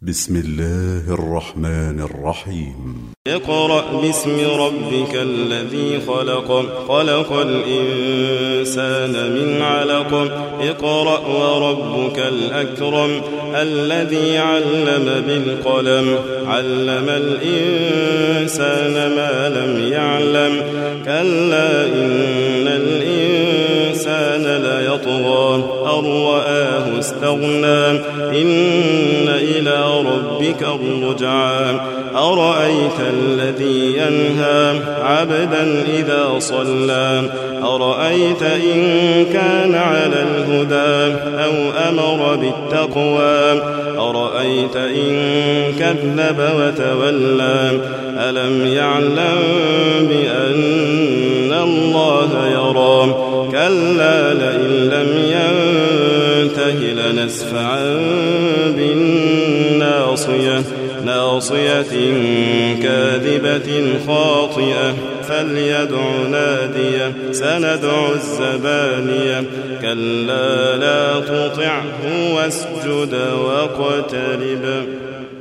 بسم الله الرحمن الرحيم. اقرأ باسم ربك الذي خلق، خلق الإنسان من علق. اقرأ وربك الأكرم الذي علم بالقلم، علم الإنسان ما لم يعلم. كلا إن الإنسان ليطغى أن رآه استغنى، إن إلى ربك الرجعى. أرأيت الذي ينهى عبدا إذا صلى، أرأيت إن كان على الهدى أو أمر بالتقوى، أرأيت إن كذب وتولى. ألم يعلم بأن الله يرى؟ كلا لئن لم ينته لنسفعا بالناصية، ناصية كاذبة خاطئة. فليدع ناديه، سندع الزبانية. كلا لا تطعه واسجد واقترب.